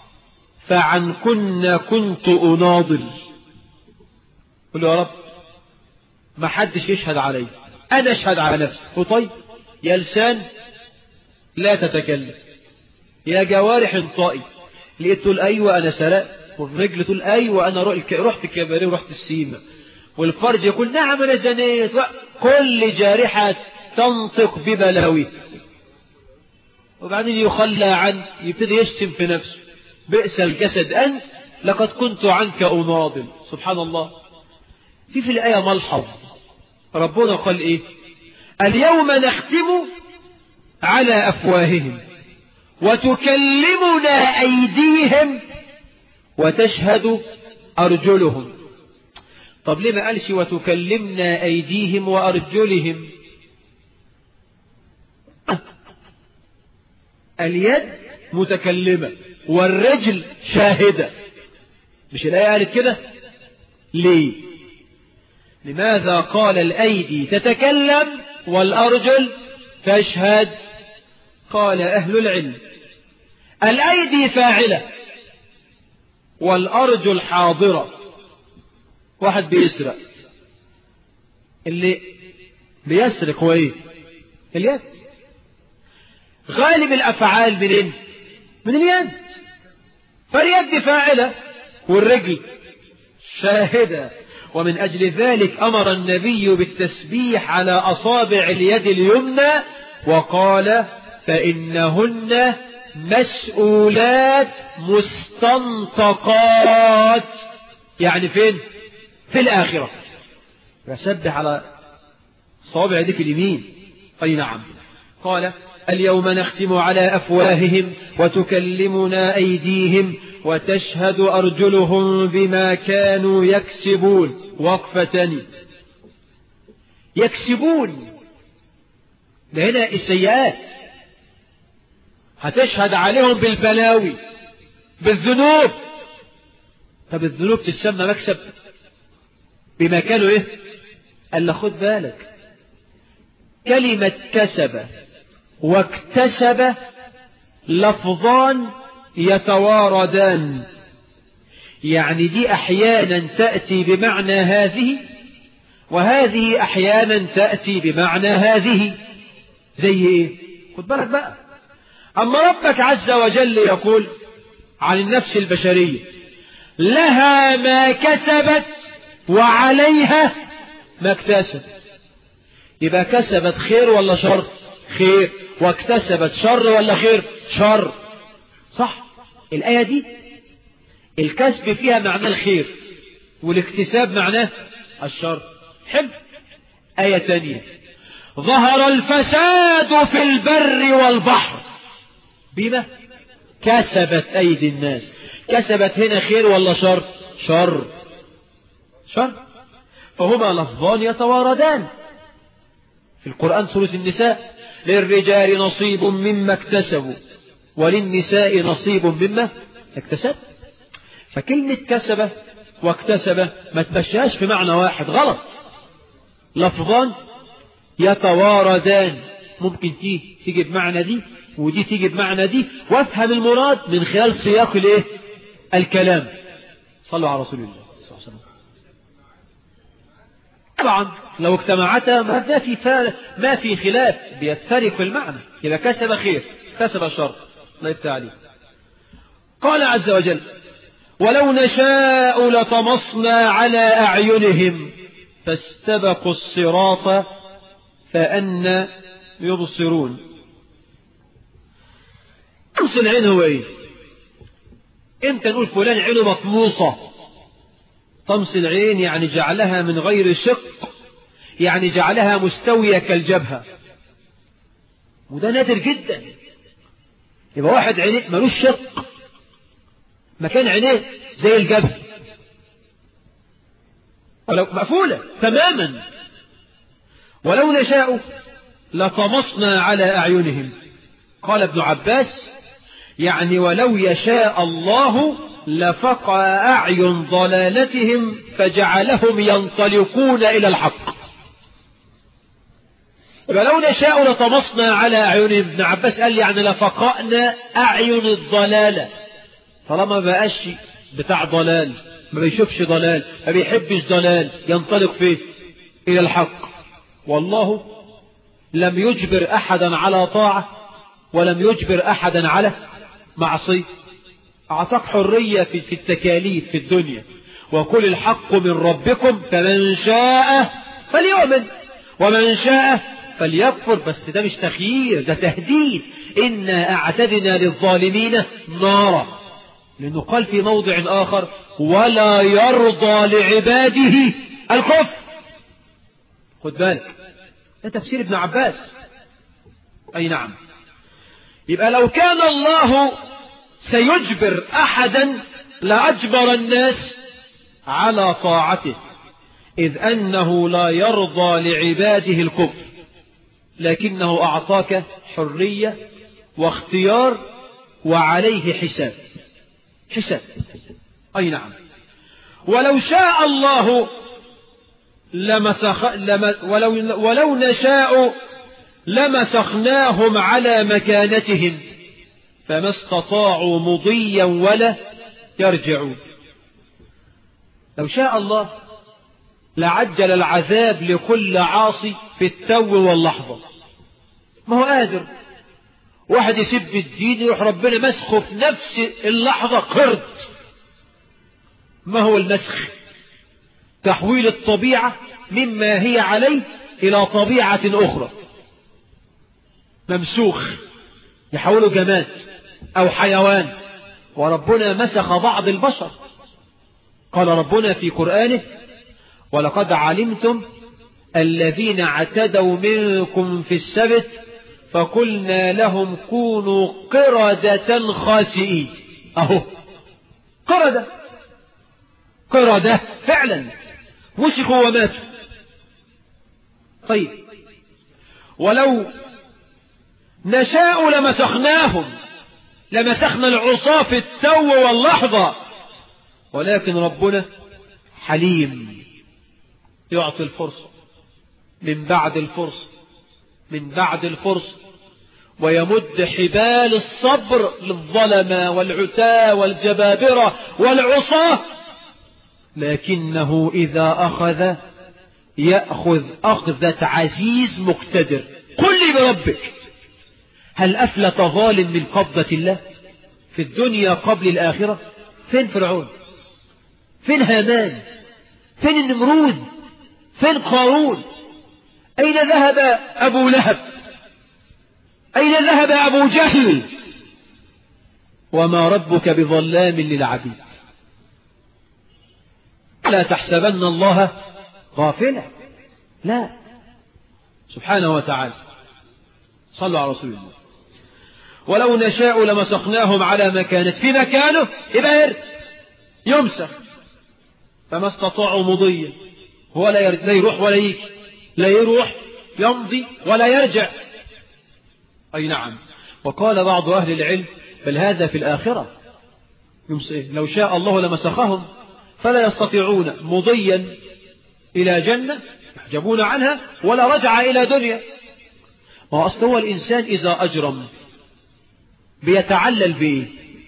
فعنكن كنت أناضل. قل يا رب ما حدش يشهد علي أنا أشهد على نفسي. وطيب يا لسان لا تتكلم يا جوارح انطائي. لقيت تقول أيوة أنا سرقت والرجل تقول أيوة أنا رحت الكباريه ورحت السيما والفرج يقول نعم أنا زنيت. كل جارحة تنطق ببلاوي. وبعدين يخلى عنه يبتدي يشتم في نفسه بئس الجسد أنت لقد كنت عنك أناضل. سبحان الله. في الآية ملحظ ربنا قال إيه؟ اليوم نختم على أفواههم وتكلمنا أيديهم وتشهد أرجلهم. طب ليه ما قالش وتكلمنا أيديهم وأرجلهم؟ اليد متكلمة والرجل شاهدة، مش الآية قالت كده؟ ليه؟ لماذا قال الأيدي تتكلم والأرجل تشهد؟ قال أهل العلم الأيدي فاعلة والأرجل حاضرة. واحد بيسرق، اللي بيسرق هو ايه؟ اليد. غالب الأفعال منين؟ من اليد. فاليد فاعلة والرجل شاهدة، ومن أجل ذلك أمر النبي بالتسبيح على أصابع اليد اليمنى وقال فإنهن مسؤولات مستنطقات. يعني فين؟ في الآخرة. فسبح على صابع يدك اليمين. أي نعم. قال اليوم نختم على أفواههم وتكلمنا أيديهم وتشهد أرجلهم بما كانوا يكسبون. وقفتان. يكسبون ده هنا السيئات، هتشهد عليهم بالبلاوي بالذنوب. طب الذنوب تسمى مكسب بما كانوا ايه؟ قال خد بالك، كلمة كسب واكتسب لفظان يتواردان، يعني دي أحيانا تأتي بمعنى هذه وهذه أحيانا تأتي بمعنى هذه. زي ايه؟ خد بالك بقى، أما ربك عز وجل يقول عن النفس البشرية لها ما كسبت وعليها ما اكتسبت، يبقى كسبت خير ولا شر؟ خير. واكتسبت شر ولا خير؟ شر. صح. الآية دي الكسب فيها معناه الخير والاكتساب معناه الشر. حلو. آية تانية ظهر الفساد في البر والبحر بما كسبت أيدي الناس. كسبت هنا خير ولا شر؟ شر. شر. فهما لفظان يتواردان في القرآن. سورة النساء للرجال نصيب مما اكتسبوا وللنساء نصيب مما اكتسب. فكلمة كسب واكتسب ما تمشيهاش في معنى واحد، غلط. لفظان يتواردان، ممكن تيجي بمعنى دي ودي تيجي بمعنى دي، وافهم المراد من خلال سياق الايه؟ الكلام. صلوا على رسول الله صلى الله عليه وسلم. طبعا لو اجتمعتا ما في خلاف، بيفترق المعنى. إذا كسب خير كسب شر. الله يفتح عليه. قال عز وجل ولو نشاء لطمسنا على أعينهم فاستبقوا الصراط فأنى يبصرون. طمس العين هو ايه؟ امتى نقول فلان عينه مطموسة؟ طمس العين يعني جعلها من غير شق، يعني جعلها مستوية كالجبهة، وده نادر جدا. يبقى واحد عينيه ملوش شق، مكان عينيه زي الجبهة ولو مقفولة تماما. ولو نشاء لطمسنا على أعينهم. قال ابن عباس يعني ولو يشاء الله لفقع أعين ضلالتهم فجعلهم ينطلقون إلى الحق. ولو نشاء لطمسنا على أعينهم. ابن عباس قال يعني لفقعنا أعين الضلالة، طالما بقاش بتاع ضلال، ما بيشوفش ضلال، ما بيحبش ضلال، ينطلق فيه إلى الحق. والله لم يجبر أحدا على طاعة ولم يجبر أحدا على معصية. أعطاك حرية في التكاليف في الدنيا، وقل الحق من ربكم فمن شاء فليؤمن ومن شاء فليكفر. بس ده مش تخيير، ده تهديد. إنا أعتدنا للظالمين نارا، لأنه قال في موضع آخر ولا يرضى لعباده الكفر. خد بالك، ده تفسير ابن عباس. أي نعم. يبقى لو كان الله سيجبر أحدا لأجبر الناس على طاعته، إذ أنه لا يرضى لعباده الكفر، لكنه أعطاك حرية واختيار وعليه حساب. أي نعم. ولو شاء الله ولو نشاء لمسخناهم على مكانتهم فما استطاعوا مضيا ولا يرجعون. لو شاء الله لعجل العذاب لكل عاصي في التو واللحظة. ما هو قادر واحد يسب الدين يروح ربنا مسخه في نفس اللحظة قرد. ما هو المسخ؟ تحويل الطبيعة مما هي عليه إلى طبيعة أخرى. ممسوخ يحوله جماد أو حيوان. وربنا مسخ بعض البشر. قال ربنا في قرآنه: ولقد علمتم الذين اعتدوا منكم في السبت فقلنا لهم كونوا قردة خاسئين. أهو قردة فعلا مسخوا وماتوا. طيب، ولو نشاء لمسخنا العصاة في التو واللحظة، ولكن ربنا حليم يعطي الفرصة من بعد الفرصة ويمد حبال الصبر للظلمة والعتاة والجبابرة والعصاة، لكنه إذا أخذ يأخذ أخذة عزيز مقتدر. قل لي بربك، هل أفلت ظالم من قبضة الله في الدنيا قبل الآخرة؟ فين فرعون؟ فين هامان؟ فين النمرود؟ فين قارون؟ أين ذهب أبو لهب؟ أين ذهب أبو جهل؟ وما ربك بظلام للعبيد. لا تحسبن الله غافلا، لا، سبحانه وتعالى. صلوا على رسول الله. ولو نشاء لمسخناهم على مكانه، في مكانه يبقى يمسخ، فما استطاعوا مضيا، هو لا يروح ولا يجي، لا يروح يمضي ولا يرجع. أي نعم. وقال بعض أهل العلم: بل هذا في الآخرة. لو شاء الله لمسخهم فلا يستطيعون مضيا إلى جنة يحجبون عنها ولا رجع إلى دنيا. وأصل هو الإنسان إذا أجرم بيتعلل بإيه؟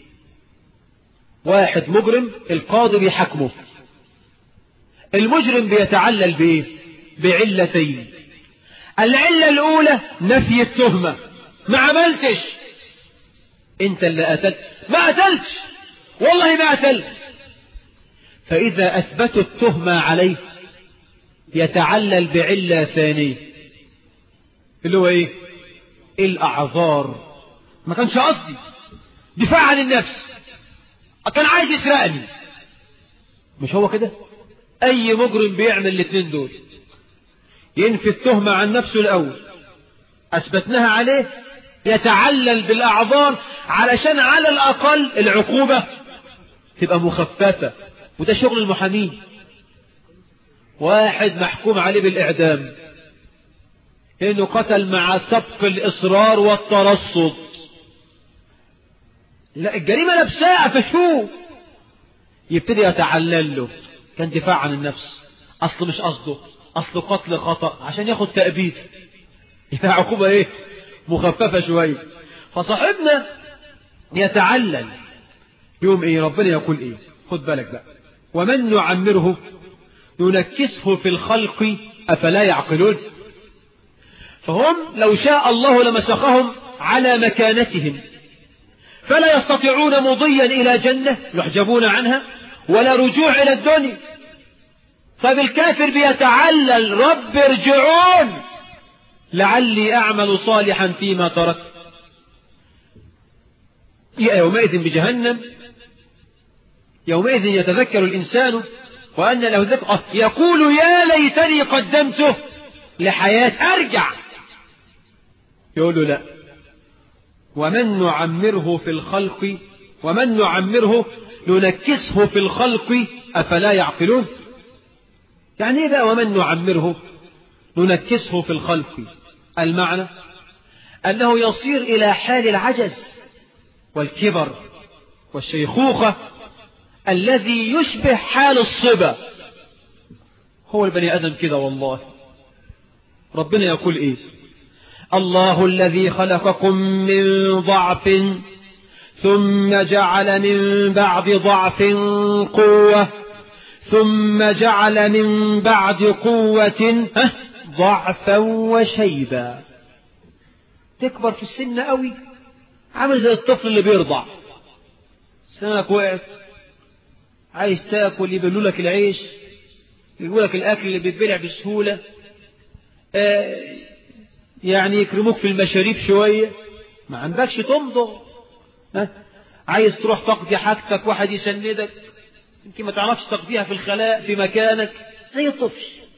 واحد مجرم القاضي بيحكمه، المجرم بيتعلل بإيه؟ بعلتين. العلة الأولى نفي التهمة، ما عملتش، انت اللي قتلت، ما قتلتش، والله ما قتلت. فإذا أثبتوا التهمة عليه يتعلل بعلة ثانية اللي هو ايه؟ الأعذار. ما كانش قصدي، دفاع عن النفس، كان عايز يسرقني. مش هو كده؟ أي مجرم بيعمل الاثنين دول، ينفي التهمة عن نفسه الأول، أثبتناها عليه، يتعلل بالأعذار علشان على الأقل العقوبة تبقى مخففة. وده شغل المحامين. واحد محكوم عليه بالإعدام إنه قتل مع سبق الإصرار والترصد، لا، الجريمة لبساء، فشو يبتدي يتعلل له، كان دفاع عن النفس، أصله مش قصده، أصله قتل خطأ عشان ياخد تأبيد، يبقى عقوبة إيه؟ مخففة شوية. فصاحبنا يتعلل يوم إيه؟ ربنا يقول إيه؟ خد بالك بقى: ومن نعمره ننكسه في الخلق أفلا يعقلون. فهم لو شاء الله لمسخهم على مكانتهم فلا يستطيعون مضيا إلى جنة يحجبون عنها ولا رجوع إلى الدنيا. فبالكافر بيتعلل: رب ارجعون لعلي أعمل صالحا فيما تركت. يومئذ بجهنم، يومئذ يتذكر الإنسان وأن له ذكر، يقول يا ليتني قدمته لحياة أرجع. يقول له لا، ومن نعمره في الخلق ومن نعمره ننكسه في الخلق أفلا يعقلون. يعني إيه بقى ومن نعمره ننكسه في الخلق؟ المعنى أنه يصير إلى حال العجز والكبر والشيخوخة الذي يشبه حال الصبا. هو البني آدم كده والله. ربنا يقول إيه؟ الله الذي خلقكم من ضعف ثم جعل من بعد ضعف قوة ثم جعل من بعد قوة ضعفا وشيبا. تكبر في السن قوي، عامل زي الطفل اللي بيرضع، سنك وقعت، عايز تاكل يبلوا لك العيش، يقول لك الاكل اللي بيتبلع بسهوله، يعني يكرموك في المشاريب شويه، ما عندكش تمضغ، عايز تروح تقضي حاجتك واحد يسندك، يمكن ما تعرفش تقضيها في الخلاء في مكانك زي الطفل.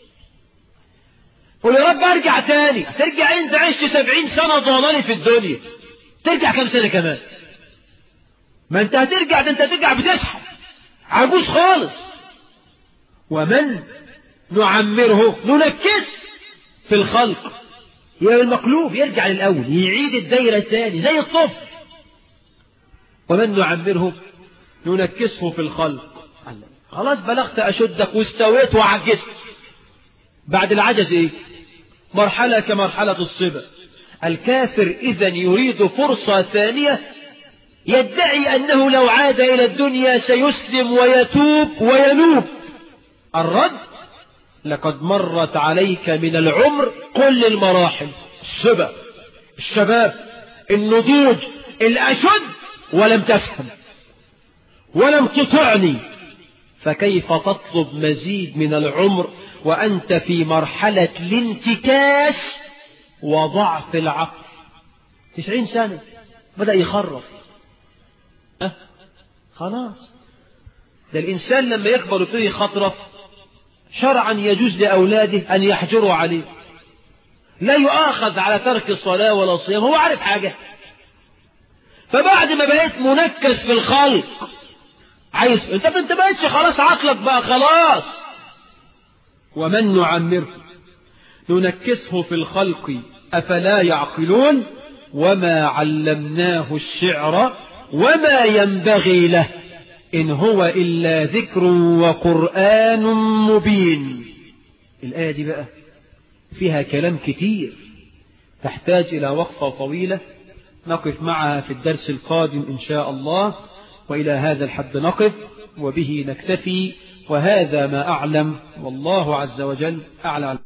قول يا رب ارجع تاني. ترجع انت عشت 70 سنه ضلالي في الدنيا، ترجع كم سنه كمان؟ ما انت هترجع، ده انت هترجع بتسحب عجوز خالص. ومن نعمره ننكس في الخلق، يا المقلوب يرجع للأول، يعيد الدايرة تاني زي الطفل. ومن نعمره ننكسه في الخلق. خلاص بلغت أشدك واستويت وعجزت، بعد العجز ايه؟ مرحلة كمرحلة الصبا. الكافر إذن يريد فرصة ثانية، يدعي أنه لو عاد إلى الدنيا سيسلم ويتوب وينوب. الرد: لقد مرت عليك من العمر كل المراحل، الصبا، الشباب، النضوج، الأشد، ولم تفهم ولم تطعني، فكيف تطلب مزيد من العمر وأنت في مرحلة الانتكاس وضعف العقل؟ 90 سنة بدأ يخرف. خلاص، ده الإنسان لما يكبر ويبتدي يخطرف شرعا يجوز لأولاده أن يحجروا عليه، لا يؤاخذ على ترك الصلاة ولا صيام، هو عارف حاجة. فبعد ما بقيت منكس في الخلق عايز انت بقيتش خلاص، عقلك بقى خلاص. ومن نعمره ننكسه في الخلق أفلا يعقلون وما علمناه الشعر وما ينبغي له إن هو إلا ذكر وقرآن مبين. الآية دي بقى فيها كلام كتير، تحتاج إلى وقفة طويلة نقف معها في الدرس القادم إن شاء الله. وإلى هذا الحد نقف وبه نكتفي، وهذا ما أعلم، والله عز وجل أعلم.